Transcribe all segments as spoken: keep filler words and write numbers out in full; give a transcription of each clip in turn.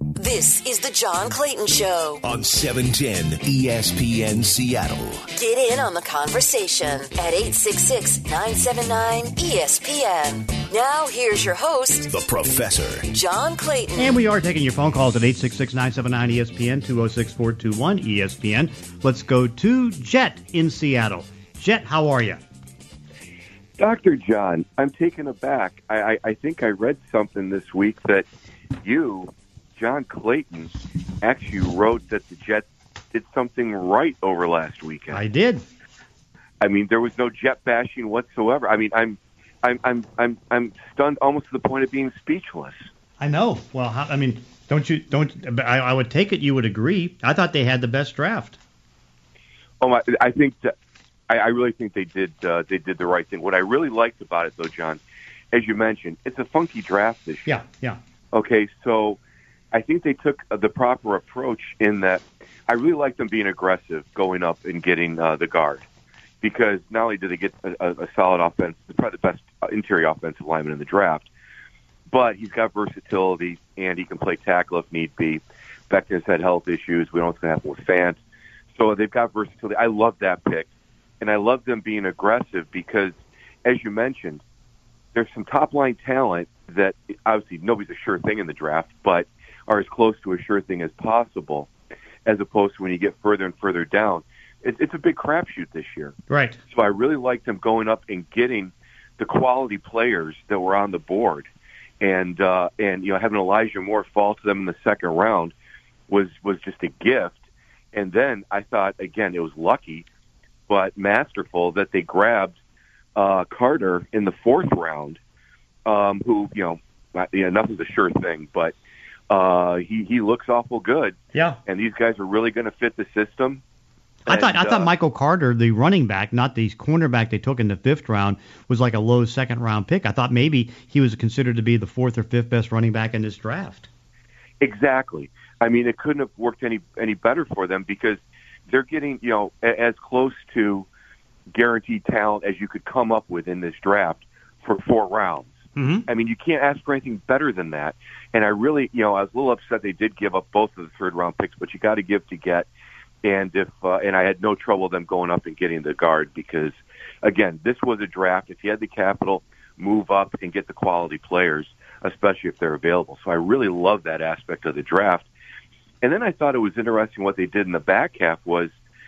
This is the John Clayton Show on seven ten E S P N Seattle. Get in on the conversation at eight six six, nine seven nine, E S P N. Now here's your host, the Professor, John Clayton. And we are taking your phone calls at eight six six, nine seven nine, E S P N, two oh six, four two one, E S P N. Let's go to Jet in Seattle. Jet, how are you? Doctor John, I'm taken aback. I, I, I think I read something this week that you, John Clayton, actually wrote that the Jets did something right over last weekend. I did. I mean, there was no Jet bashing whatsoever. I mean, I'm, I'm, I'm, I'm, I'm stunned almost to the point of being speechless. I know. Well, how, I mean, don't you? Don't I, I would take it you would agree. I thought they had the best draft. Oh, my, I think that. I, I really think they did. Uh, they did the right thing. What I really liked about it, though, John, as you mentioned, it's a funky draft this year. Yeah, yeah. Okay, so I think they took the proper approach in that I really like them being aggressive, going up and getting uh, the guard, because not only did they get a, a solid offense, probably the best interior offensive lineman in the draft, but he's got versatility and he can play tackle if need be. Becton's had health issues. We don't know what's going to happen with Fant. So they've got versatility. I love that pick. And I love them being aggressive because, as you mentioned, there's some top-line talent that obviously nobody's a sure thing in the draft, but are as close to a sure thing as possible, as opposed to when you get further and further down. It's, it's a big crapshoot this year. Right. So I really like them going up and getting the quality players that were on the board. And, uh, and you know, having Elijah Moore fall to them in the second round was, was just a gift. And then I thought, again, it was lucky, but masterful that they grabbed uh, Carter in the fourth round, um, who, you know, not, you know, nothing's a sure thing, but uh, he, he looks awful good. Yeah. And these guys are really going to fit the system. I and, thought I thought uh, Michael Carter, the running back, not the cornerback they took in the fifth round, was like a low second round pick. I thought maybe he was considered to be the fourth or fifth best running back in this draft. Exactly. I mean, it couldn't have worked any any better for them because they're getting, you know, as close to guaranteed talent as you could come up with in this draft for four rounds. Mm-hmm. I mean, you can't ask for anything better than that. And I really, you know, I was a little upset they did give up both of the third round picks, but you got to give to get. And if uh, and I had no trouble them going up and getting the guard because, again, this was a draft. If you had the capital, move up and get the quality players, especially if they're available. So I really love that aspect of the draft. And then I thought it was interesting what they did in the back half was,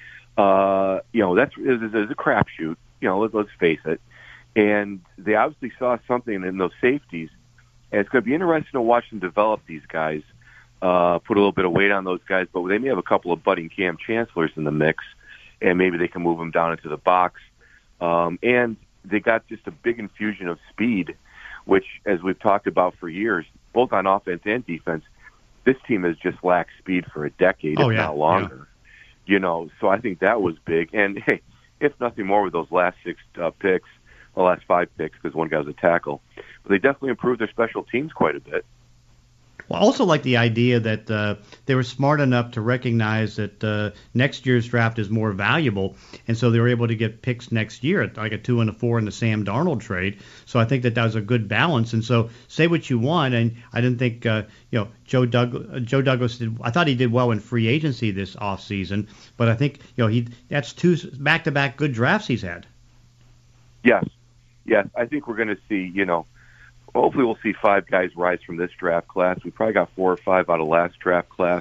uh, you know, that's it was, it was a crapshoot. You know, let's, let's face it. And they obviously saw something in those safeties. And it's going to be interesting to watch them develop these guys, uh, put a little bit of weight on those guys. But they may have a couple of budding Cam Chancellors in the mix, and maybe they can move them down into the box. Um, and they got just a big infusion of speed, which, as we've talked about for years, both on offense and defense, this team has just lacked speed for a decade, oh, if yeah, not longer. Yeah. You know, so I think that was big. And, hey, if nothing more with those last six uh, picks, the last five picks, because one guy was a tackle. But they definitely improved their special teams quite a bit. Well, I also like the idea that uh, they were smart enough to recognize that uh, next year's draft is more valuable, and so they were able to get picks next year, like a two and a four in the Sam Darnold trade. So I think that that was a good balance. And so say what you want, and I didn't think uh, you know Joe Doug Joe Douglas did. I thought he did well in free agency this offseason, but I think you know he that's two back-to-back good drafts he's had. Yes, yes, I think we're going to see you know. Hopefully we'll see five guys rise from this draft class. We probably got four or five out of last draft class.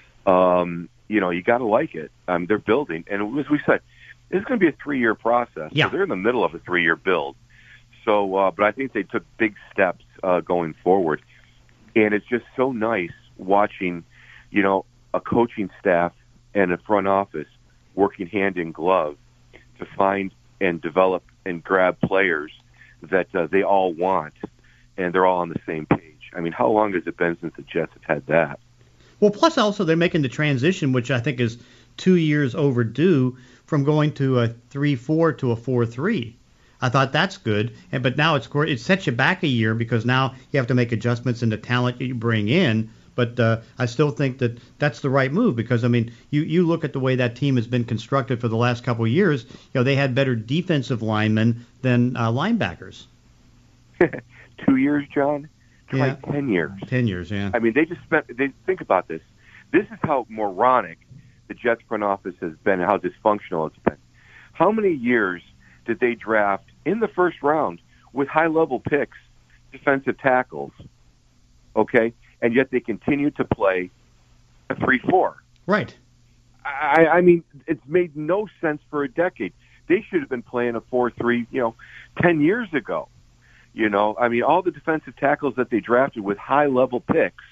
Um, you know, you got to like it. Um, they're building. And as we said, it's going to be a three-year process. Yeah. So they're in the middle of a three-year build. So, uh, but I think they took big steps uh, going forward. And it's just so nice watching, you know, a coaching staff and a front office working hand in glove to find and develop and grab players that uh, they all want. And they're all on the same page. I mean, how long has it been since the Jets have had that? Well, plus also they're making the transition, which I think is two years overdue, from going to a three four to a four three. I thought that's good, and but now it's it sets you back a year because now you have to make adjustments in the talent you bring in. But uh, I still think that that's the right move because, I mean, you, you look at the way that team has been constructed for the last couple of years, you know, they had better defensive linemen than uh, linebackers. Two years, John? Try Yeah. ten years. Ten years, yeah. I mean, they just spent. They think about this. This is how moronic the Jets front office has been, and how dysfunctional it's been. How many years did they draft in the first round with high-level picks, defensive tackles? Okay, and yet they continue to play a three four. Right. I, I mean, it's made no sense for a decade. They should have been playing a four three, you know, ten years ago. You know, I mean, all the defensive tackles that they drafted with high-level picks,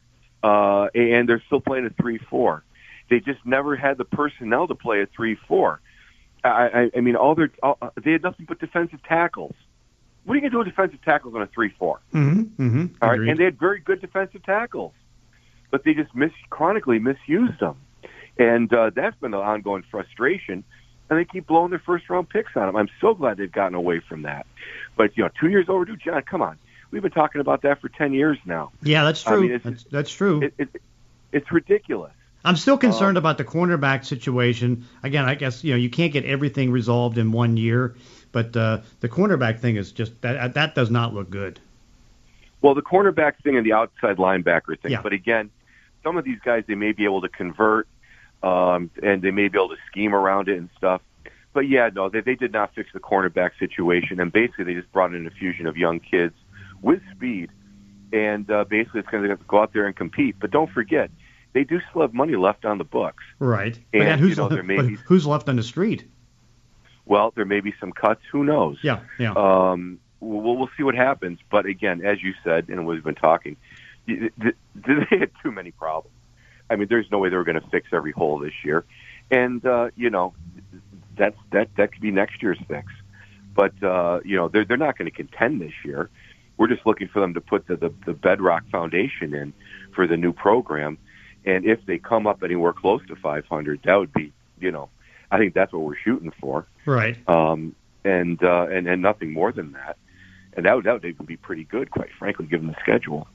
uh, and they're still playing a three four. They just never had the personnel to play a three four. I, I, I mean, all their all, they had nothing but defensive tackles. What are you going to do with defensive tackles on a three four? Mm-hmm. Mm-hmm. All right, Agreed. and they had very good defensive tackles, but they just mis- chronically misused them. And uh, that's been an ongoing frustration, and they keep blowing their first-round picks on them. I'm so glad they've gotten away from that. But, you know, two years overdue, John, come on. We've been talking about that for ten years now. Yeah, that's true. I mean, it's, that's, that's true. It, it, it's ridiculous. I'm still concerned Uh, about the cornerback situation. Again, I guess, you know, you can't get everything resolved in one year, but uh, the cornerback thing is just, that that does not look good. Well, the cornerback thing and the outside linebacker thing. Yeah. But, again, some of these guys, they may be able to convert, um, and they may be able to scheme around it and stuff. But, yeah, no, they, they did not fix the cornerback situation, and basically they just brought in an infusion of young kids with speed, and uh, basically it's going to go out there and compete. But don't forget, they do still have money left on the books. Right. And, But who's, you know, there may but be- who's left on the street? Well, there may be some cuts. Who knows? Yeah, yeah. Um, we'll, we'll see what happens. But, again, as you said, and we've been talking, th- th- they had too many problems. I mean, there's no way they were going to fix every hole this year. And, uh, you know, that's, that, that could be next year's fix. But, uh, you know, they're, they're not going to contend this year. We're just looking for them to put the, the, the bedrock foundation in for the new program. And if they come up anywhere close to five hundred, that would be, you know, I think that's what we're shooting for. Right. Um, and, uh, and, and nothing more than that. And that would, that would even be pretty good, quite frankly, given the schedule.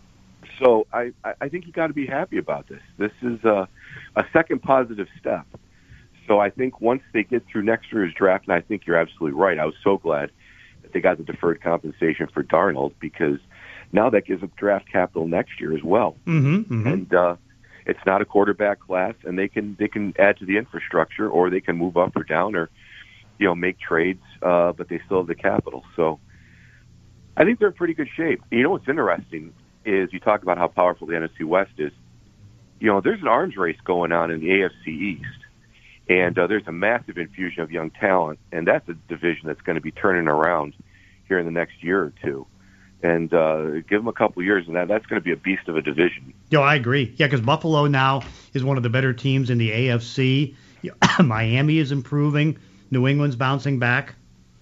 So I, I think you got to be happy about this. This is a, a second positive step. So I think once they get through next year's draft, and I think you're absolutely right, I was so glad that they got the deferred compensation for Darnold, because now that gives them draft capital next year as well. Mm-hmm, mm-hmm. And uh, it's not a quarterback class, and they can they can add to the infrastructure, or they can move up or down, or you know make trades, uh, but they still have the capital. So I think they're in pretty good shape. You know what's interesting is you talk about how powerful the N F C West is. You know, there's an arms race going on in the A F C East, and uh, there's a massive infusion of young talent, and that's a division that's going to be turning around here in the next year or two. And uh, give them a couple of years, and that, that's going to be a beast of a division. Yo, I agree. Yeah, because Buffalo now is one of the better teams in the A F C. Miami is improving. New England's bouncing back.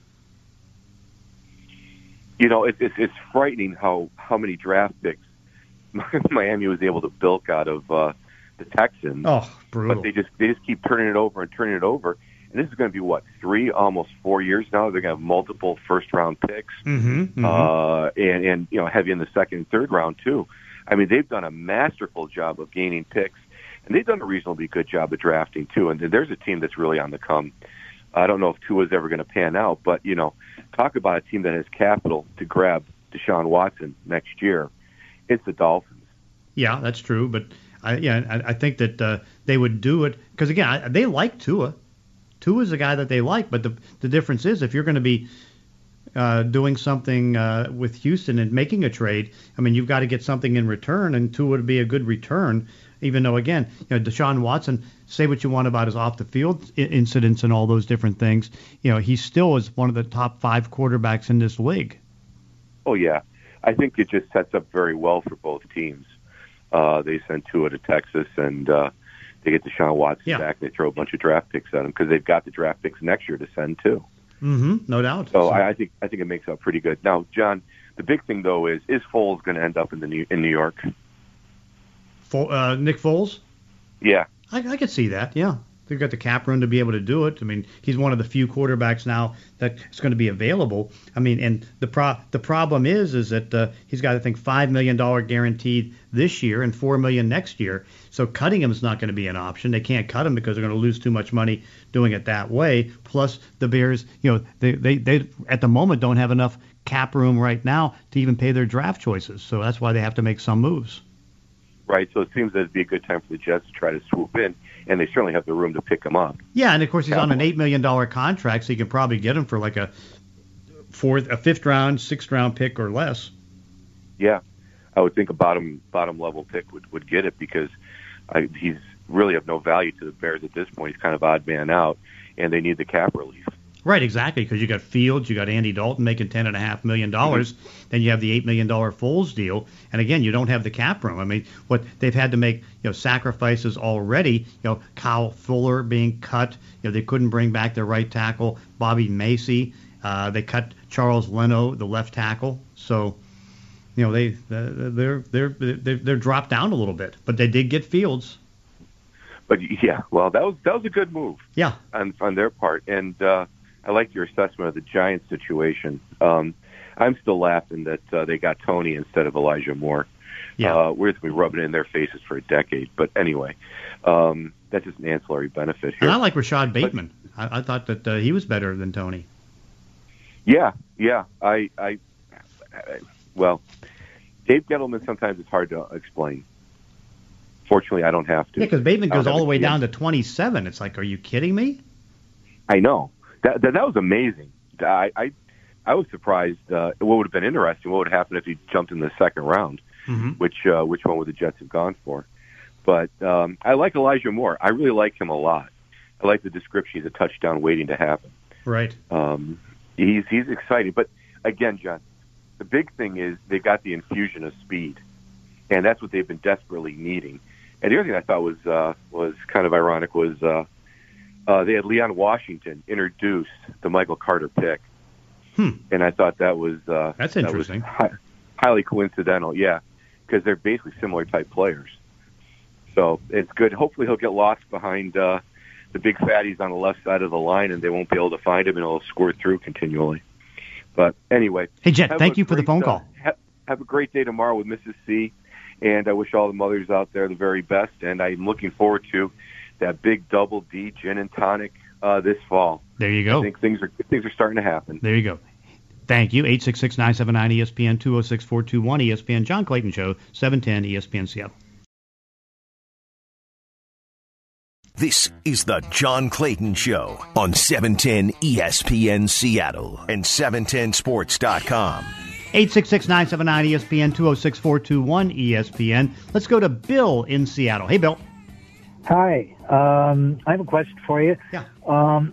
You know, it, it's it's frightening how, how many draft picks Miami was able to bilk out of uh, the Texans. Oh, brutal. But they just they just keep turning it over and turning it over. And this is going to be, what, three, almost four years now? They're going to have multiple first-round picks. Mm-hmm, mm-hmm. Uh, and, and, you know, heavy in the second and third round, too. I mean, they've done a masterful job of gaining picks. And they've done a reasonably good job of drafting, too. And there's a team that's really on the come. I don't know if Tua's ever going to pan out, but, you know, talk about a team that has capital to grab Deshaun Watson next year. It's the Dolphins. Yeah, that's true. But, I, yeah, I, I think that uh, they would do it because, again, I, they like Tua. Tua's a guy that they like, but the the difference is if you're going to be uh, doing something uh, with Houston and making a trade, I mean, you've got to get something in return, and Tua would be a good return, even though, again, you know, Deshaun Watson, say what you want about his off-the-field I- incidents and all those different things, you know, he still is one of the top five quarterbacks in this league. Oh, yeah. I think it just sets up very well for both teams. Uh, they send Tua to Texas, and uh, they get Deshaun Watson Yeah. back, and they throw a bunch of draft picks at him because they've got the draft picks next year to send, too. Mm-hmm, no doubt. So, so I, I think I think it makes up pretty good. Now, John, the big thing, though, is is Foles going to end up in the New, in New York? Fo- uh, Nick Foles? Yeah. I, I could see that, yeah. They've got the cap room to be able to do it. I mean, he's one of the few quarterbacks now that's going to be available. I mean, and the pro- the problem is is that uh, he's got, I think, five million dollars guaranteed this year and four million dollars next year. So cutting him is not going to be an option. They can't cut him because they're going to lose too much money doing it that way. Plus, the Bears, you know, they, they, they at the moment don't have enough cap room right now to even pay their draft choices. So that's why they have to make some moves. Right, so it seems that it'd be a good time for the Jets to try to swoop in, and they certainly have the room to pick him up. Yeah, and of course he's Cowboys. on an eight million dollars contract, so you can probably get him for like a fourth, a fifth round, sixth round pick or less. Yeah, I would think a bottom bottom level pick would, would get it because I, he's really of no value to the Bears at this point. He's kind of odd man out, and they need the cap relief. Right, exactly, because you got Fields, you got Andy Dalton making ten and a half million dollars, mm-hmm. then you have the eight million dollar Foles deal, and again, you don't have the cap room. I mean, what they've had to make, you know, sacrifices already. You know, Kyle Fuller being cut. You know, they couldn't bring back their right tackle, Bobby Macy. Uh, they cut Charles Leno, the left tackle. So, you know, they they're they're they're they're dropped down a little bit, but they did get Fields. But yeah, well, that was that was a good move. Yeah, on on their part, and. uh I like your assessment of the Giants situation. Um, I'm still laughing that uh, they got Tony instead of Elijah Moore. Yeah. Uh, we're going to be rubbing it in their faces for a decade. But anyway, um, that's just an ancillary benefit here. And I like Rashad Bateman. But, I, I thought that uh, he was better than Tony. Yeah, yeah. I, I, I, well, Dave Gettleman sometimes it's hard to explain. Fortunately, I don't have to. Yeah, because Bateman goes all the way yeah. down to twenty-seven. It's like, are you kidding me? I know. That, that that was amazing. I I, I was surprised. Uh, what would have been interesting? What would have happened if he jumped in the second round? Mm-hmm. Which uh, which one would the Jets have gone for? But um, I like Elijah Moore. I really like him a lot. I like the description. He's a touchdown waiting to happen. Right. Um, he's he's exciting. But again, John, the big thing is they got the infusion of speed, and that's what they've been desperately needing. And the other thing I thought was uh, was kind of ironic was. Uh, Uh, they had Leon Washington introduce the Michael Carter pick, hmm. and I thought that was uh, that's interesting. That was hi- highly coincidental, yeah, because they're basically similar type players. So it's good. Hopefully, he'll get lost behind uh, the big fatties on the left side of the line, and they won't be able to find him, and he'll squirt through continually. But anyway, hey Jet, thank you for great, the phone call. Uh, ha- have a great day tomorrow with Missus C, and I wish all the mothers out there the very best. And I'm looking forward to that big double D gin and tonic uh, this fall. There you go. I think things are things are starting to happen. There you go. Thank you. eight six six, nine seven nine, E S P N, two oh six, four two one, E S P N. John Clayton Show, seven ten E S P N Seattle. This is the John Clayton Show on seven ten E S P N Seattle and seven ten sports dot com. eight six six, nine seven nine, E S P N, two oh six, four two one, E S P N. Let's go to Bill in Seattle. Hey, Bill. Hi. Um, I have a question for you. Yeah. Um,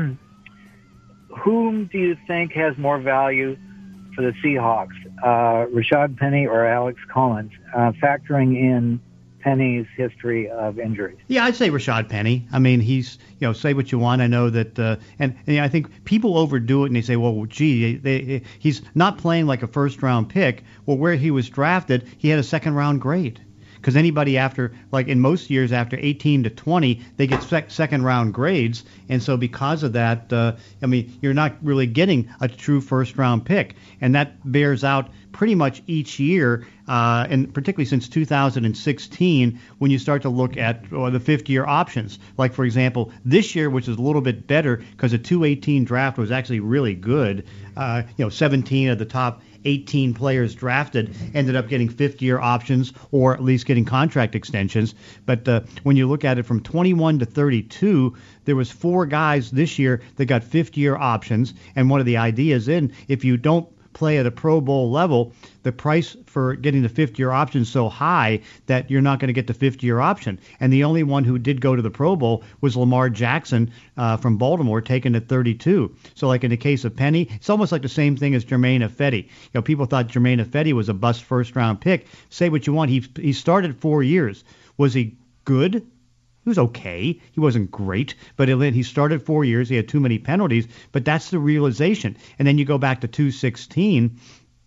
whom do you think has more value for the Seahawks, uh, Rashad Penny or Alex Collins, uh, factoring in Penny's history of injuries? Yeah, I'd say Rashad Penny. I mean, he's, you know, say what you want. I know that, uh, and, and I think people overdo it and they say, well, gee, they, they, he's not playing like a first-round pick. Well, where he was drafted, he had a second-round grade. Because anybody after, like in most years after eighteen to twenty, they get sec- second round grades. And so because of that, uh, I mean, you're not really getting a true first round pick. And that bears out pretty much each year, uh, and particularly since two thousand sixteen, when you start to look at uh, the fifth year options. Like, for example, this year, which is a little bit better because the two eighteen draft was actually really good. Uh, you know, seventeen of the top eighteen players drafted ended up getting fifth-year options or at least getting contract extensions. But uh, when you look at it from twenty-one to thirty-two, there was four guys this year that got fifth-year options. And one of the ideas in, if you don't play at a Pro Bowl level, the price for getting the fifth-year option is so high that you're not going to get the fifth-year option. And the only one who did go to the Pro Bowl was Lamar Jackson uh, from Baltimore, taken at thirty-two. So like in the case of Penny, it's almost like the same thing as Jermaine Ifedi. You know, people thought Jermaine Ifedi was a bust first-round pick. Say what you want. He he started four years. Was he good? He was okay. He wasn't great, but he started four years. He had too many penalties, but that's the realization. And then you go back to two sixteen.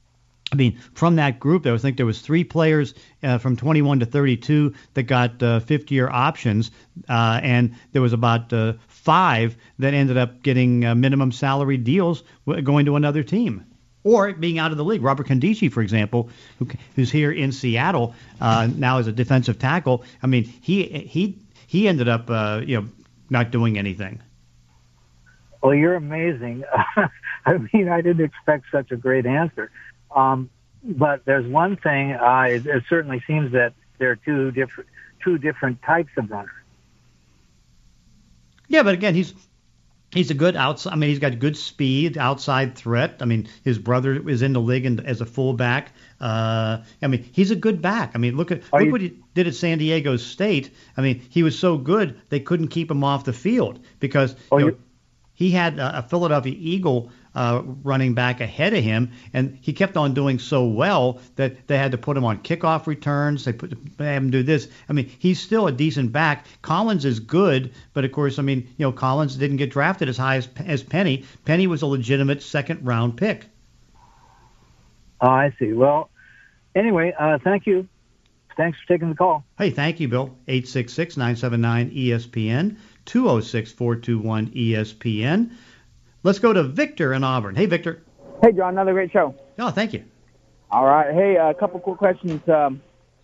I mean, from that group, there was, I think there was three players uh, from twenty-one to thirty-two that got uh, fifth-year options, uh, and there was about uh, five that ended up getting uh, minimum salary deals going to another team or being out of the league. Robert Condici, for example, who, who's here in Seattle uh, now as a defensive tackle. I mean, he he. He ended up, uh, you know, not doing anything. Well, you're amazing. I mean, I didn't expect such a great answer. Um, but there's one thing. Uh, it, it certainly seems that there are two different two different types of runners. Yeah, but again, he's he's a good outside. I mean, he's got good speed, outside threat. I mean, his brother is in the league and, as a fullback. Uh, I mean, he's a good back. I mean, look at Are look you, what he did at San Diego State. I mean, he was so good they couldn't keep him off the field because you know, he had a, a Philadelphia Eagle uh, running back ahead of him, and he kept on doing so well that they had to put him on kickoff returns. They put they had him do this. I mean, he's still a decent back. Collins is good, but of course, I mean, you know, Collins didn't get drafted as high as, as Penny. Penny was a legitimate second round pick. Oh, I see. Well, anyway, uh, thank you. Thanks for taking the call. Hey, thank you, Bill. eight six six, nine seven nine, E S P N, two oh six, four two one, E S P N. Let's go to Victor in Auburn. Hey, Victor. Hey, John, another great show. Oh, thank you. All right. Hey, a couple quick questions. Um,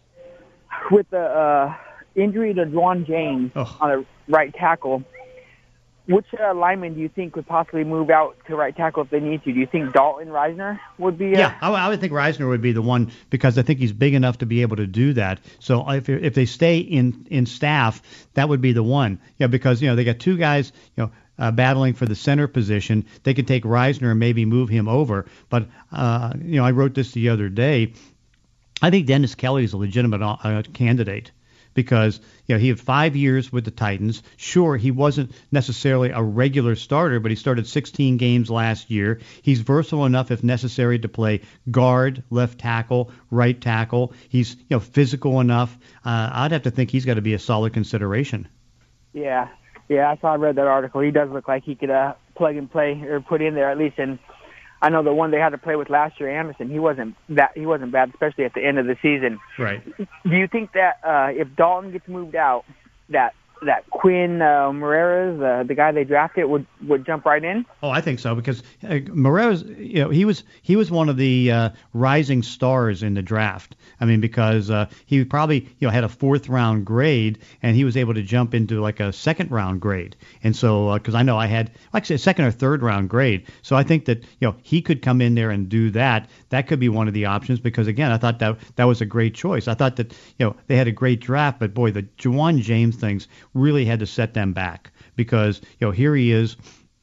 with the uh, injury to Juwan James oh. on the right tackle, which uh, lineman do you think could possibly move out to right tackle if they need to? Do you think Dalton Risner would be? Uh... Yeah, I, I would think Risner would be the one because I think he's big enough to be able to do that. So if if they stay in in staff, that would be the one. Yeah, because you know they got two guys, you know. Uh, battling for the center position. They could take Risner and maybe move him over. But, uh, you know, I wrote this the other day. I think Dennis Kelly is a legitimate uh, candidate because, you know, he had five years with the Titans. Sure, he wasn't necessarily a regular starter, but he started sixteen games last year. He's versatile enough, if necessary, to play guard, left tackle, right tackle. He's, you know, physical enough. Uh, I'd have to think he's got to be a solid consideration. Yeah. Yeah, I saw. I read that article. He does look like he could uh, plug and play or put in there at least. And I know the one they had to play with last year, Anderson. He wasn't that. He wasn't bad, especially at the end of the season. Right. Do you think that uh, if Dalton gets moved out, that that Quinn uh, Moreras, uh, the guy they drafted, would would jump right in? Oh, I think so because uh, Moreras, you know, he was he was one of the uh, rising stars in the draft. I mean, because uh, he probably you know had a fourth round grade and he was able to jump into like a second round grade. And so because uh, I know I had like I said, second or third round grade, so I think that you know he could come in there and do that. That could be one of the options because again, I thought that that was a great choice. I thought that you know they had a great draft, but boy, the Juwan James things really had to set them back because you know here he is.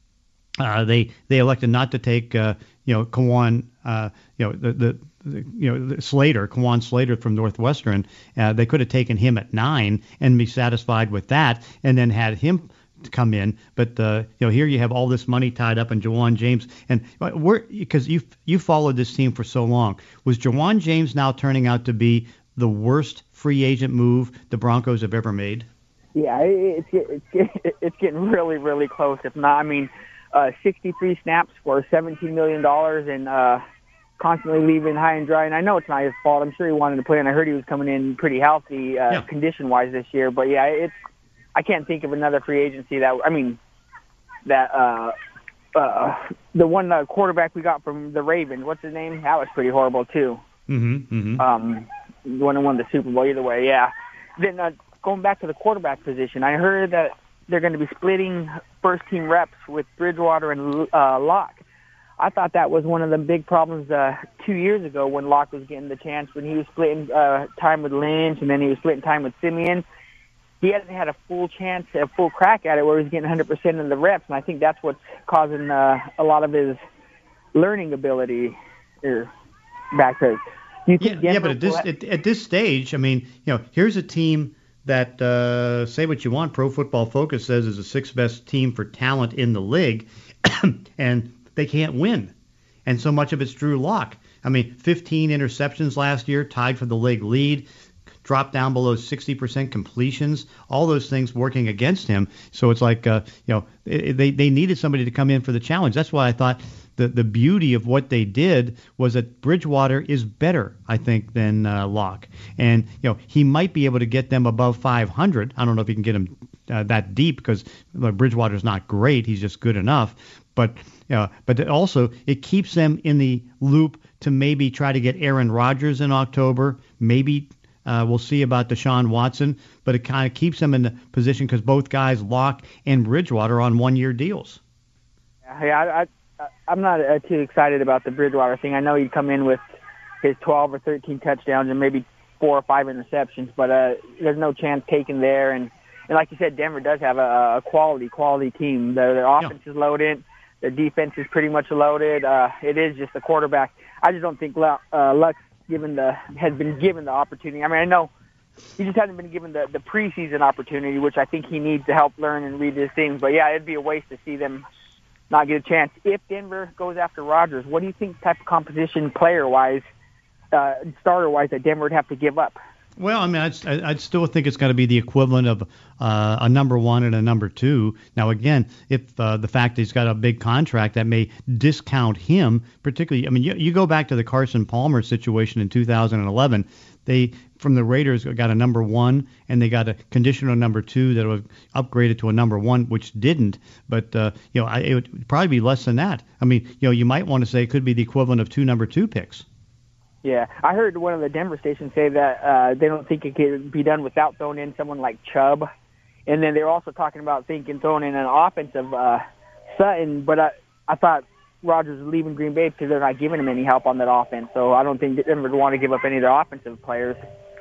Uh, they they elected not to take uh, you know Kawan uh, you know the, the, the you know the Slater Kawan Slater from Northwestern. Uh, they could have taken him at nine and be satisfied with that, and then had him come in. But uh, you know here you have all this money tied up in Juwan James, and we're because you you followed this team for so long. Was Juwan James now turning out to be the worst free agent move the Broncos have ever made? Yeah, it's it's it's getting really really close. If not, I mean, uh, sixty-three snaps for seventeen million dollars and uh, constantly leaving high and dry. And I know it's not his fault. I'm sure he wanted to play, and I heard he was coming in pretty healthy uh, yeah. condition wise this year. But yeah, it's I can't think of another free agency that I mean that uh, uh, the one uh, quarterback we got from the Ravens. What's his name? That was pretty horrible too. Mm-hmm. mm-hmm. Um, the one who won the Super Bowl. Either way, yeah. Then. Uh, Going back to the quarterback position, I heard that they're going to be splitting first-team reps with Bridgewater and uh, Locke. I thought that was one of the big problems uh, two years ago when Locke was getting the chance, when he was splitting uh, time with Lynch and then he was splitting time with Simeon. He hasn't had a full chance, a full crack at it where he's getting one hundred percent of the reps, and I think that's what's causing uh, a lot of his learning ability er, back there. Do you think yeah, yeah, but at this, at, at this stage, I mean, you know, here's a team that, uh, say what you want, Pro Football Focus says is the sixth best team for talent in the league, and they can't win. And so much of it's Drew Lock. I mean, fifteen interceptions last year, tied for the league lead, dropped down below sixty percent completions, all those things working against him. So it's like, uh, you know, it, they, they needed somebody to come in for the challenge. That's why I thought the, the beauty of what they did was that Bridgewater is better, I think, than uh, Locke. And, you know, he might be able to get them above five hundred. I don't know if he can get them uh, that deep because uh, Bridgewater's not great. He's just good enough. But, you know, but also it keeps them in the loop to maybe try to get Aaron Rodgers in October. Maybe uh, we'll see about Deshaun Watson. But it kind of keeps them in the position because both guys, Locke and Bridgewater, are on one-year deals. Yeah, I, I, I'm not uh, too excited about the Bridgewater thing. I know he'd come in with his twelve or thirteen touchdowns and maybe four or five interceptions, but uh, there's no chance taken there. And, and like you said, Denver does have a, a quality, quality team. Their, their offense yeah. is loaded. Their defense is pretty much loaded. Uh, it is just the quarterback. I just don't think uh, Luck given the has been given the opportunity. I mean, I know he just hasn't been given the, the preseason opportunity, which I think he needs to help learn and read his things. But, yeah, it'd be a waste to see them not get a chance. If Denver goes after Rodgers, what do you think type of composition player-wise, uh, starter-wise, that Denver would have to give up? Well, I mean, I'd, I'd still think it's got to be the equivalent of uh, a number one and a number two. Now, again, if uh, the fact that he's got a big contract, that may discount him, particularly. I mean, you, you go back to the Carson Palmer situation in two thousand eleven. They, from the Raiders, got a number one, and they got a conditional number two that was upgraded to a number one, which didn't. But, uh, you know, I, it would probably be less than that. I mean, you know, you might want to say it could be the equivalent of two number two picks. Yeah, I heard one of the Denver stations say that uh, they don't think it could be done without throwing in someone like Chubb. And then they were also talking about thinking throwing in an offensive uh, Sutton, but I, I thought Rodgers was leaving Green Bay because they're not giving him any help on that offense. So I don't think Denver would want to give up any of their offensive players.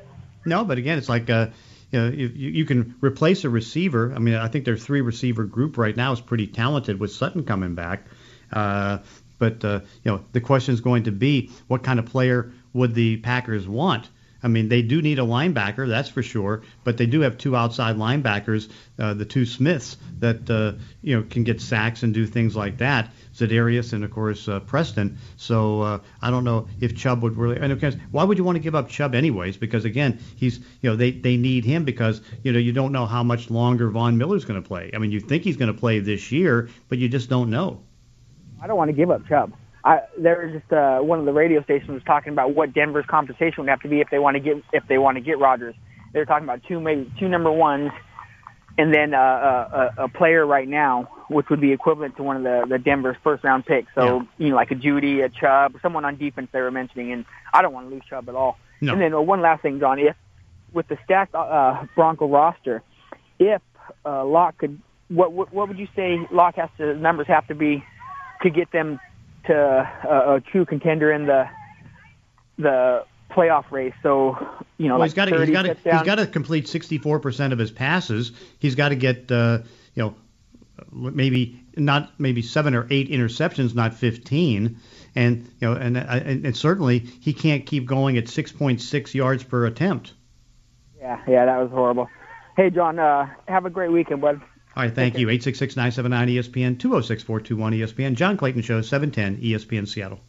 No, but again, it's like uh, you know, you, you can replace a receiver. I mean, I think their three receiver group right now is pretty talented with Sutton coming back. Uh, But, uh, you know, the question is going to be what kind of player would the Packers want? I mean, they do need a linebacker, that's for sure, but they do have two outside linebackers, uh, the two Smiths that, uh, you know, can get sacks and do things like that, Za'Darius and, of course, uh, Preston. So uh, I don't know if Chubb would really – and of course, why would you want to give up Chubb anyways? Because, again, he's – you know, they, they need him because, you know, you don't know how much longer Von Miller's going to play. I mean, you think he's going to play this year, but you just don't know. I don't want to give up Chubb. I, there was just uh, one of the radio stations was talking about what Denver's compensation would have to be if they want to get if they want to get Rodgers. They were talking about two maybe two number ones, and then uh, a, a player right now, which would be equivalent to one of the, the Denver's first round picks. So yeah. you know, like a Judy, a Chubb, someone on defense they were mentioning, and I don't want to lose Chubb at all. No. And then uh, one last thing, John, if with the stacked uh, Bronco roster, if uh, Locke could, what, what what would you say Locke has to numbers have to be to get them to a, a true contender in the the playoff race? So, you know, well, like he's got to, he's got to, he's got to complete sixty-four percent of his passes. He's got to get, uh, you know, maybe not maybe seven or eight interceptions, not fifteen. And, you know, and, and, and certainly he can't keep going at six point six yards per attempt. Yeah, yeah, that was horrible. Hey, John, uh, have a great weekend, bud. All right, thank you. eight six six, nine seven nine, E S P N, two oh six, four two one, E S P N. John Clayton Show, seven ten, E S P N Seattle.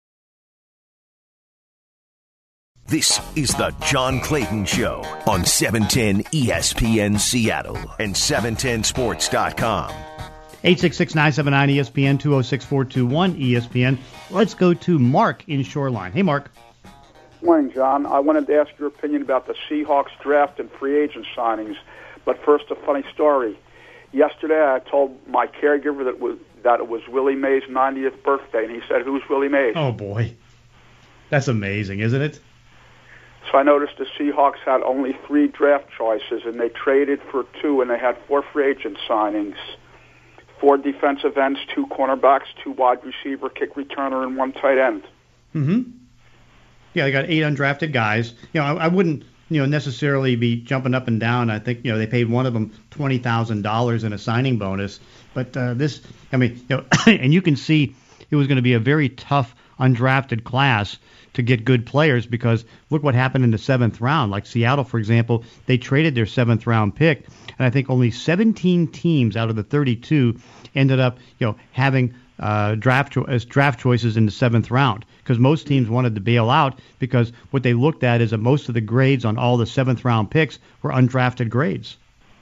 This is the John Clayton Show on seven ten E S P N Seattle and seven ten sports dot com. eight six six, nine seven nine, E S P N, two oh six, four two one, E S P N. Let's go to Mark in Shoreline. Hey, Mark. Morning, John. I wanted to ask your opinion about the Seahawks draft and free agent signings. But first, a funny story. Yesterday, I told my caregiver that was that it was Willie Mays' ninetieth birthday, and he said, "Who's Willie Mays?" Oh boy, that's amazing, isn't it? So I noticed the Seahawks had only three draft choices, and they traded for two, and they had four free agent signings: four defensive ends, two cornerbacks, two wide receiver, kick returner, and one tight end. Mm-hmm. Yeah, they got eight undrafted guys. You know, I, I wouldn't. You know, necessarily be jumping up and down. I think, you know, they paid one of them twenty thousand dollars in a signing bonus. But uh, this, I mean, you know, and you can see it was going to be a very tough undrafted class to get good players because look what happened in the seventh round. Like Seattle, for example, they traded their seventh round pick, and I think only seventeen teams out of the thirty-two ended up, you know, having uh, draft cho- as draft choices in the seventh round. Because most teams wanted to bail out because what they looked at is that most of the grades on all the seventh round picks were undrafted grades.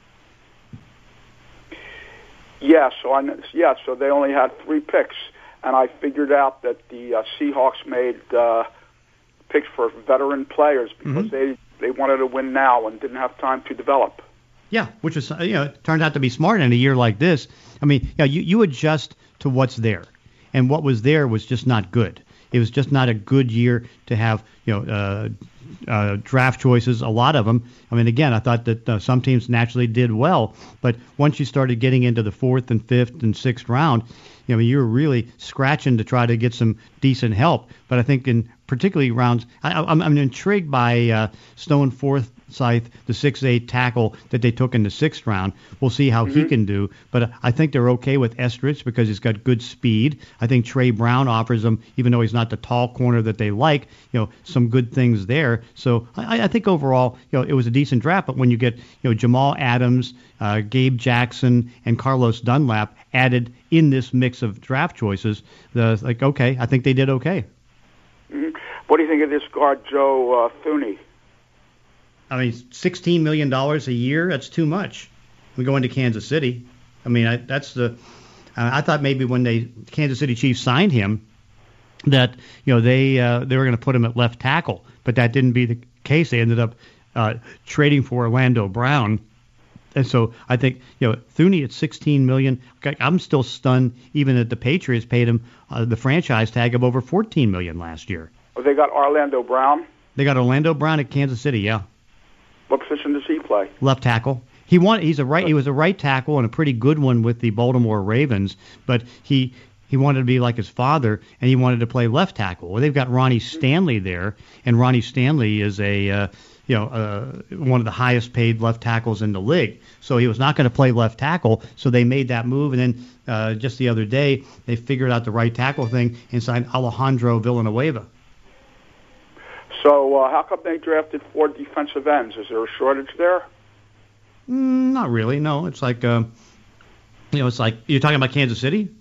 Yeah, so I yeah, so they only had three picks, and I figured out that the uh, Seahawks made uh, picks for veteran players because mm-hmm. they they wanted to win now and didn't have time to develop. Yeah, which is you know turned out to be smart in a year like this. I mean, yeah, you you adjust to what's there, and what was there was just not good. It was just not a good year to have, you know, uh, uh, draft choices, a lot of them. I mean, again, I thought that uh, some teams naturally did well, but once you started getting into the fourth and fifth and sixth round, you know, you were really scratching to try to get some decent help. But I think in particularly rounds, I, I'm, I'm intrigued by uh, Stone Forsythe, the six eight tackle that they took in the sixth round. We'll see how mm-hmm. he can do. But I think they're okay with Estridge because he's got good speed. I think Trey Brown offers them, even though he's not the tall corner that they like, you know, some good things there. So I, I think overall, you know, it was a decent draft. But when you get, you know, Jamal Adams, uh, Gabe Jackson, and Carlos Dunlap added in this mix of draft choices, the like, okay, I think they did okay. Mm-hmm. What do you think of this guard, Joe uh, Thuney? I mean, sixteen million dollars a year, that's too much. We go into Kansas City. I mean, I, that's the. Uh, I thought maybe when they Kansas City Chiefs signed him, that you know they uh, they were going to put him at left tackle, but that didn't be the case. They ended up uh, trading for Orlando Brown, and so I think you know Thuney at sixteen million. I'm still stunned, even that the Patriots paid him uh, the franchise tag of over fourteen million last year. Oh, they got Orlando Brown. They got Orlando Brown at Kansas City, yeah. What position does he play? Left tackle. He won. He's a right. He was a right tackle and a pretty good one with the Baltimore Ravens. But he he wanted to be like his father, and he wanted to play left tackle. Well, they've got Ronnie Stanley there, and Ronnie Stanley is a uh, you know uh, one of the highest paid left tackles in the league. So he was not going to play left tackle. So they made that move, and then uh, just the other day they figured out the right tackle thing and signed Alejandro Villanueva. So uh, how come they drafted four defensive ends? Is there a shortage there? Mm, not really. No, it's like, uh, you know, it's like you're talking about Kansas City.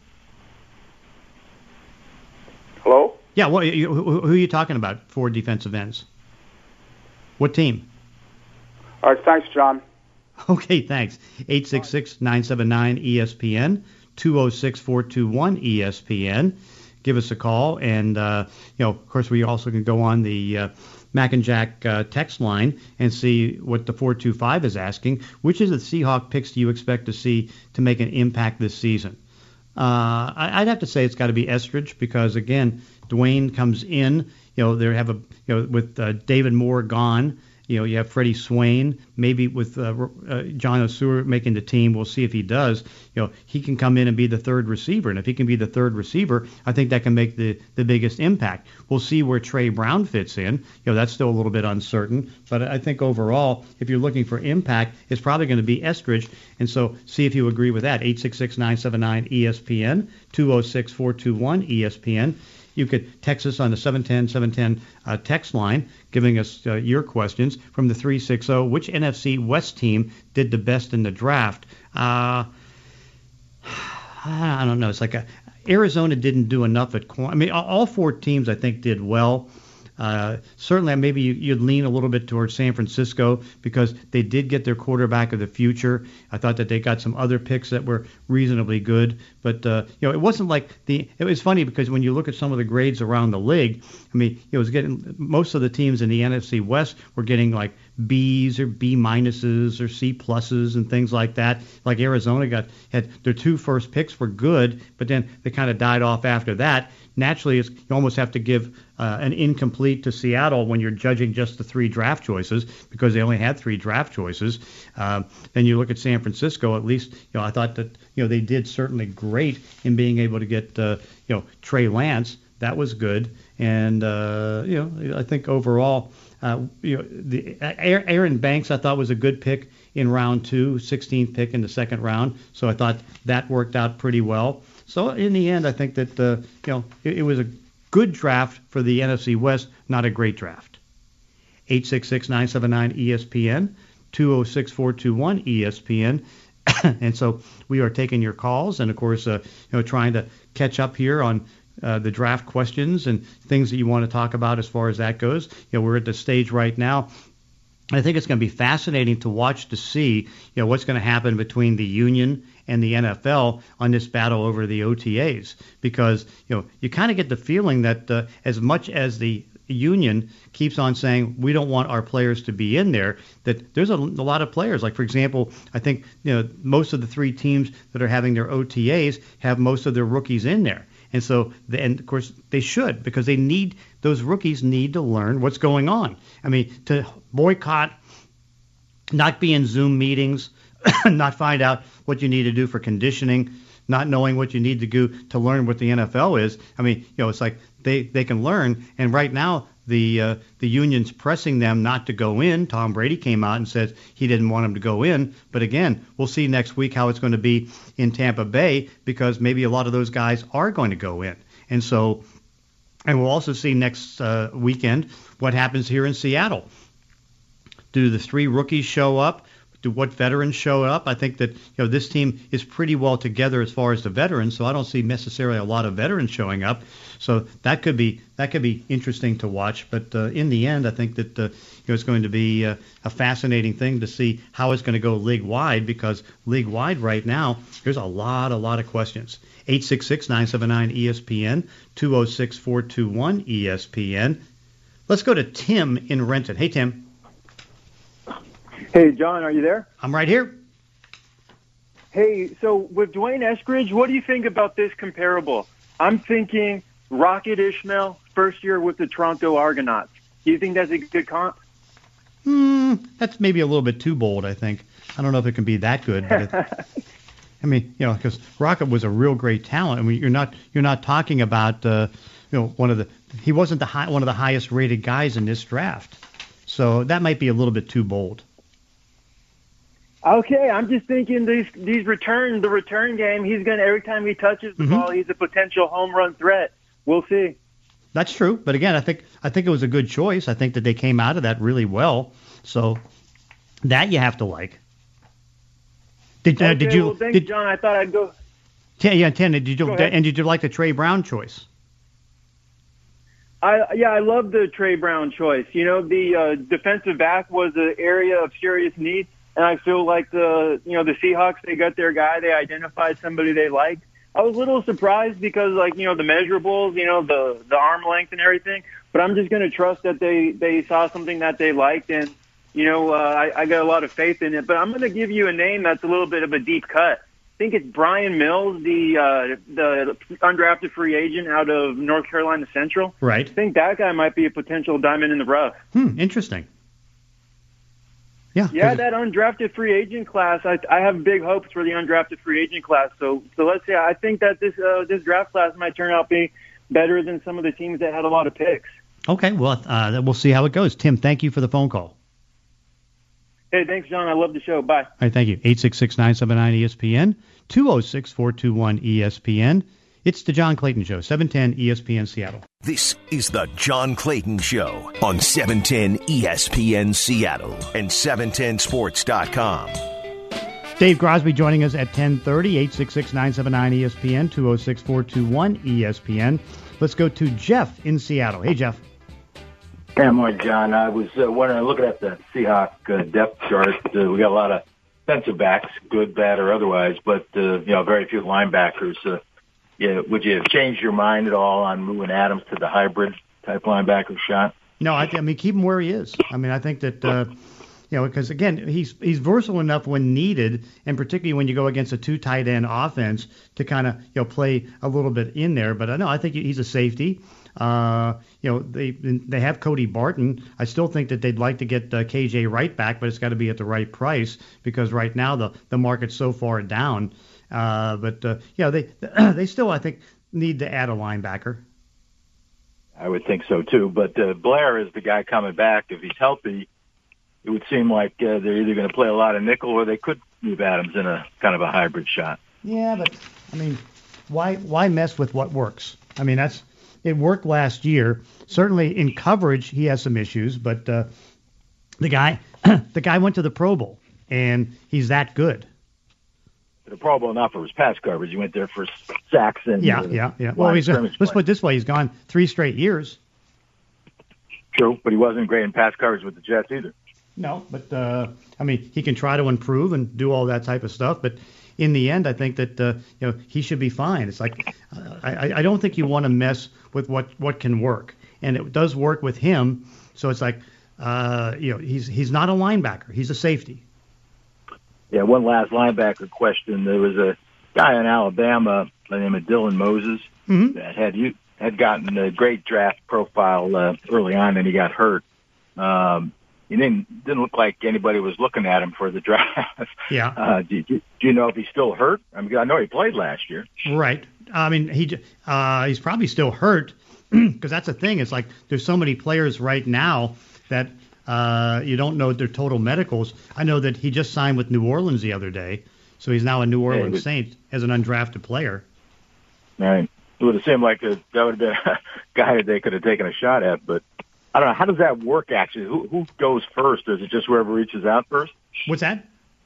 Hello? Yeah. What? You, who, who are you talking about? Four defensive ends. What team? All right. Thanks, John. Okay. Thanks. Eight six six nine seven nine E S P N two zero six four two one E S P N. Give us a call, and uh, you know, of course, we also can go on the uh, Mac and Jack uh, text line and see what the four two five is asking. Which of the Seahawk picks do you expect to see to make an impact this season? Uh, I'd have to say it's got to be Estridge because again, Dwayne comes in. You know, they have a you know with uh, David Moore gone. You know, you have Freddie Swain, maybe with uh, uh, John Osura making the team. We'll see if he does. You know, he can come in and be the third receiver. And if he can be the third receiver, I think that can make the, the biggest impact. We'll see where Trey Brown fits in. You know, that's still a little bit uncertain. But I think overall, if you're looking for impact, it's probably going to be Estridge. And so see if you agree with that. eight six six nine seven nine E S P N, two zero six four two one E S P N. You could text us on the seven ten seven ten uh, text line, giving us uh, your questions from the three six zero. Which N F C West team did the best in the draft? Uh, I don't know. It's like a, Arizona didn't do enough at corner. I mean, all four teams I think did well. Uh, certainly, maybe you, you'd lean a little bit towards San Francisco because they did get their quarterback of the future. I thought that they got some other picks that were reasonably good, but uh, you know, it wasn't like the. It was funny because when you look at some of the grades around the league, I mean, it was getting most of the teams in the N F C West were getting like B's or B minuses or C pluses and things like that. Like Arizona got had their two first picks were good, but then they kind of died off after that. Naturally, it's, you almost have to give uh, an incomplete to Seattle when you're judging just the three draft choices because they only had three draft choices. Uh, then you look at San Francisco. At least, you know, I thought that you know they did certainly great in being able to get uh, you know Trey Lance. That was good, and uh, you know I think overall, uh, you know the Aaron Banks I thought was a good pick in round two, sixteenth pick in the second round. So I thought that worked out pretty well. So in the end, I think that uh, you know it, it was a good draft for the N F C West, not a great draft. eight six six nine seven nine E S P N, two zero six four two one E S P N. And so we are taking your calls and, of course, uh, you know, trying to catch up here on uh, the draft questions and things that you want to talk about as far as that goes. You know, we're at the stage right now. I think it's going to be fascinating to watch to see, you know, what's going to happen between the union and the N F L on this battle over the O T As, because, you know, you kind of get the feeling that uh, as much as the union keeps on saying we don't want our players to be in there, that there's a, a lot of players. Like, for example, I think, you know, most of the three teams that are having their O T As have most of their rookies in there. And so, the, and of course, they should, because they need, those rookies need to learn what's going on. I mean, to boycott, not be in Zoom meetings, not find out what you need to do for conditioning, not knowing what you need to do to learn what the N F L is. I mean, you know, it's like they, they can learn. And right now, the uh, the union's pressing them not to go in. Tom Brady came out and said he didn't want them to go in. But again, we'll see next week how it's going to be in Tampa Bay, because maybe a lot of those guys are going to go in. And so, and we'll also see next uh, weekend what happens here in Seattle. Do the three rookies show up? Do what veterans show up? I think that, you know, this team is pretty well together as far as the veterans, so I don't see necessarily a lot of veterans showing up. So that could be that could be interesting to watch. But uh, in the end, I think that uh, you know, it's going to be uh, a fascinating thing to see how it's going to go league wide, because league wide right now there's a lot a lot of questions. eight six six, nine seven nine, E S P N, two oh six, four two one, E S P N. Let's go to Tim in Renton. Hey, Tim. Hey, John, are you there? I'm right here. Hey, so with Dwayne Eskridge, what do you think about this comparable? I'm thinking Rocket Ismail, first year with the Toronto Argonauts. Do you think that's a good comp? Hmm, that's maybe a little bit too bold, I think. I don't know if it can be that good. But it, I mean, you know, because Rocket was a real great talent. I mean, you're not you're not talking about uh, you know one of the he wasn't the high, one of the highest rated guys in this draft. So that might be a little bit too bold. Okay, I'm just thinking these these return the return game. He's gonna every time he touches the mm-hmm. ball, he's a potential home run threat. We'll see. That's true, but again, I think I think it was a good choice. I think that they came out of that really well. So that you have to like. Did okay, uh, did you? Well, thanks, did, John. I thought I'd go. Ten, yeah, ten. Did you and did you like the Trey Brown choice? I yeah, I love the Trey Brown choice. You know, the uh, defensive back was an area of serious need. And I feel like the, you know, the Seahawks, they got their guy. They identified somebody they liked. I was a little surprised because, like, you know, the measurables, you know, the, the arm length and everything. But I'm just going to trust that they, they saw something that they liked. And, you know, uh, I, I got a lot of faith in it. But I'm going to give you a name that's a little bit of a deep cut. I think it's Brian Mills, the uh, the undrafted free agent out of North Carolina Central. Right. I think that guy might be a potential diamond in the rough. Hmm, interesting. Yeah, yeah, that undrafted free agent class. I, I have big hopes for the undrafted free agent class. So, so let's say I think that this uh, this draft class might turn out to be better than some of the teams that had a lot of picks. Okay, well, uh, we'll see how it goes. Tim, thank you for the phone call. Hey, thanks, John. I love the show. Bye. All right, thank you. eight six six, nine seven nine, E S P N, two oh six, four two one, E S P N. It's the John Clayton Show, seven ten E S P N Seattle. This is the John Clayton Show on seven ten E S P N Seattle and seven ten sports dot com. Dave Crosby joining us at ten thirty, eight six six, nine seven nine, E S P N, two oh six, four two one, E S P N. Let's go to Jeff in Seattle. Hey, Jeff. Hey, morning, John. I was uh, wondering, looking at the Seahawk uh, depth chart, uh, we got a lot of defensive backs, good, bad, or otherwise, but, uh, you know, very few linebackers. Uh, Yeah, would you have changed your mind at all on moving Adams to the hybrid type linebacker shot? No, I, I mean, keep him where he is. I mean, I think that, uh, you know, because, again, he's he's versatile enough when needed, and particularly when you go against a two tight end offense to kind of, you know, play a little bit in there. But I know I think he's a safety. Uh, you know, they they have Cody Barton. I still think that they'd like to get uh, K J Wright back, but it's got to be at the right price, because right now the, the market's so far down. Uh, but, uh, yeah, they they still, I think, need to add a linebacker. I would think so, too. But uh, Blair is the guy coming back. If he's healthy, it would seem like uh, they're either going to play a lot of nickel or they could move Adams in a kind of a hybrid shot. Yeah, but, I mean, why why mess with what works? I mean, that's it worked last year. Certainly in coverage, he has some issues, but uh, the guy the guy went to the Pro Bowl, and he's that good. The Pro Bowl not for his pass coverage. He went there for sacks and yeah, uh, yeah, yeah. Well, he's uh, let's put it this way: he's gone three straight years. True, but he wasn't great in pass coverage with the Jets either. No, but uh, I mean, he can try to improve and do all that type of stuff. But in the end, I think that uh, you know he should be fine. It's like uh, I, I don't think you want to mess with what, what can work, and it does work with him. So it's like uh, you know he's he's not a linebacker; he's a safety. Yeah, one last linebacker question. There was a guy in Alabama by the name of Dylan Moses Mm-hmm. that had you had gotten a great draft profile uh, early on, and he got hurt. Um, he didn't didn't look like anybody was looking at him for the draft. Yeah. Uh, do, do, do you know if he's still hurt? I mean, I know he played last year. Right. I mean, he uh, he's probably still hurt because that's the thing. It's like there's so many players right now that uh, you don't know their total medicals. I know that he just signed with New Orleans the other day, so he's now a New Orleans was, Saint as an undrafted player. Right. It would have seemed like a, that would have been a guy that they could have taken a shot at, but I don't know. How does that work, actually? Who, who goes first? Is it just whoever reaches out first? What's that?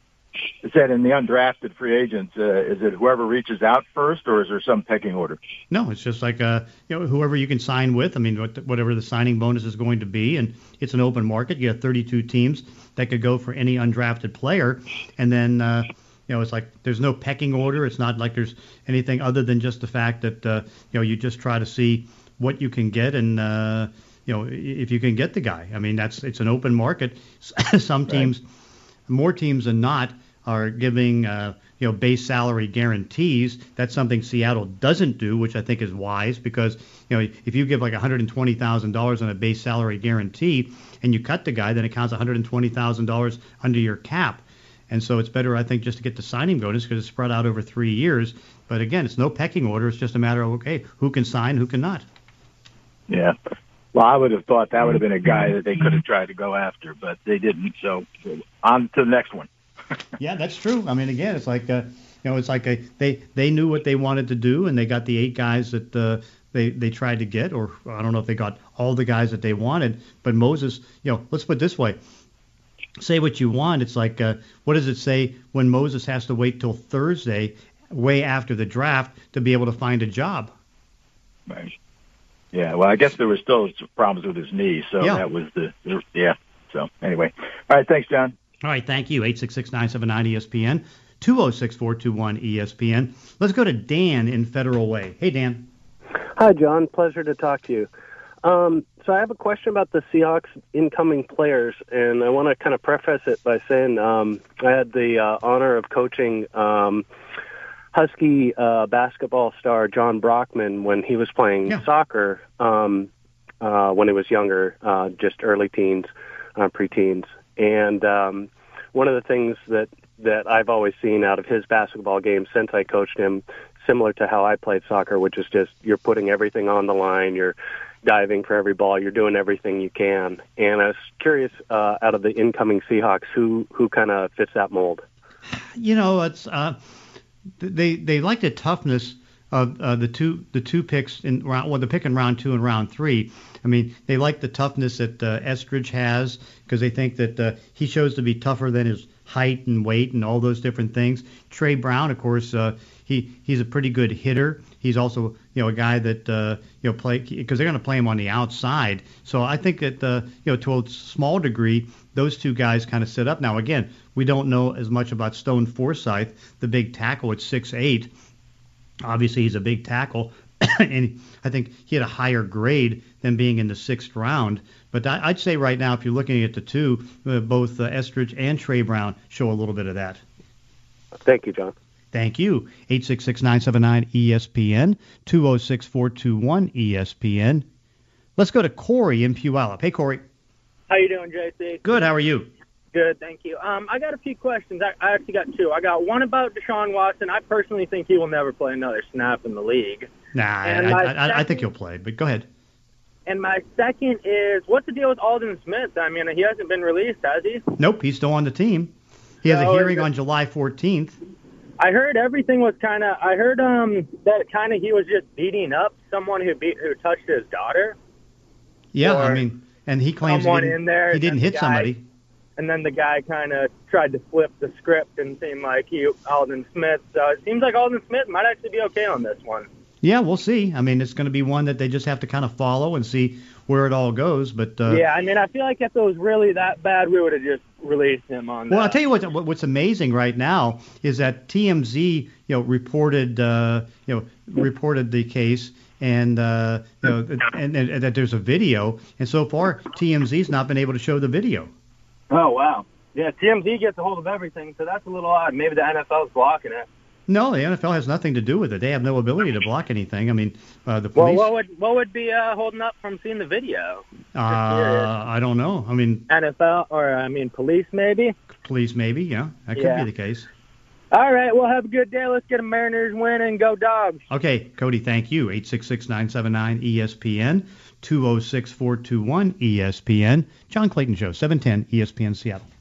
It said in the undrafted free agents, uh, is it whoever reaches out first, or is there some pecking order? No, it's just like uh, you know, whoever you can sign with. I mean, what, whatever the signing bonus is going to be, and it's an open market. You have thirty-two teams that could go for any undrafted player, and then uh, you know, it's like there's no pecking order. It's not like there's anything other than just the fact that uh, you know, you just try to see what you can get, and uh, you know, if you can get the guy. I mean, that's it's an open market. Some teams, right. More teams than not, are giving uh, you know, base salary guarantees. That's something Seattle doesn't do, which I think is wise, because you know, if you give like one hundred twenty thousand dollars on a base salary guarantee and you cut the guy, then it counts one hundred twenty thousand dollars under your cap. And so it's better, I think, just to get the signing bonus because it's spread out over three years. But again, it's no pecking order. It's just a matter of, okay, who can sign, who cannot. Yeah. Well, I would have thought that would have been a guy that they could have tried to go after, but they didn't. So on to the next one. Yeah, that's true. I mean, again, it's like, uh, you know, it's like a, they they knew what they wanted to do, and they got the eight guys that uh, they they tried to get, or I don't know if they got all the guys that they wanted. But Moses, you know, let's put it this way. Say what you want. It's like, uh, what does it say when Moses has to wait till Thursday, way after the draft, to be able to find a job? Right. Yeah, well, I guess there were still some problems with his knee, so yeah. that was the, yeah. So anyway. All right, thanks, John. All right, thank you. eight six six, nine seven nine, E S P N, two oh six, four two one, E S P N. Let's go to Dan in Federal Way. Hey, Dan. Hi, John. Pleasure to talk to you. Um, so I have a question about the Seahawks incoming players, and I want to kind of preface it by saying um, I had the uh, honor of coaching um, Husky uh, basketball star John Brockman when he was playing yeah. soccer um, uh, when he was younger, uh, just early teens, uh, preteens. And um, one of the things that, that I've always seen out of his basketball game since I coached him, similar to how I played soccer, which is just you're putting everything on the line, you're diving for every ball, you're doing everything you can. And I was curious, uh, out of the incoming Seahawks, who, who kind of fits that mold? You know, it's uh, they they like the toughness of uh, the two the two picks in round well the pick in round two and round three. I mean, they like the toughness that uh, Estridge has because they think that uh, he shows to be tougher than his height and weight and all those different things. Trey Brown, of course, uh, he he's a pretty good hitter. He's also, you know, a guy that uh, you know play because they're going to play him on the outside. So I think that uh, you know, to a small degree, those two guys kind of sit up. Now again, we don't know as much about Stone Forsythe, the big tackle at six eight. Obviously, he's a big tackle, and I think he had a higher grade than being in the sixth round. But I'd say right now, if you're looking at the two, uh, both uh, Estridge and Trey Brown show a little bit of that. Thank you, John. Thank you. eight six six, nine seven nine, E S P N, two oh six, four two one, E S P N. Let's go to Corey in Puyallup. Hey, Corey. How you doing, J C? Good. How are you? Good, thank you. Um, I got a few questions. I, I actually got two. I got one about Deshaun Watson. I personally think he will never play another snap in the league. Nah, I, I, second, I think he'll play, but go ahead. And my second is, what's the deal with Aldon Smith? I mean, he hasn't been released, has he? Nope, he's still on the team. He has so a hearing on July fourteenth. I heard everything was kind of, I heard um that kind of he was just beating up someone who beat who touched his daughter. Yeah, I mean, and he claims he didn't, in there, he didn't hit guy, somebody. And then the guy kind of tried to flip the script and seemed like he, Aldon Smith. So it seems like Aldon Smith might actually be okay on this one. Yeah, we'll see. I mean, it's going to be one that they just have to kind of follow and see where it all goes. But uh, yeah, I mean, I feel like if it was really that bad, we would have just released him on that. Well, I'll tell you what. What's amazing right now is that T M Z, you know, reported, uh, you know, reported the case, and uh, you know, and, and, and that there's a video. And so far, T M Z's not been able to show the video. Oh wow. Yeah, T M Z gets a hold of everything, so that's a little odd. Maybe the N F L's blocking it. No, the N F L has nothing to do with it. They have no ability to block anything. I mean, uh, the Well, police. what would what would be uh, holding up from seeing the video? uh, I don't know. I mean, N F L or I mean police maybe. police maybe. Yeah, that could Yeah. be the case. All right, well, have a good day. Let's get a Mariners win and go Dogs. Okay, Cody, thank you. eight six six, nine seven nine, E S P N, two oh six, four two one, E S P N. John Clayton Show, seven ten E S P N Seattle.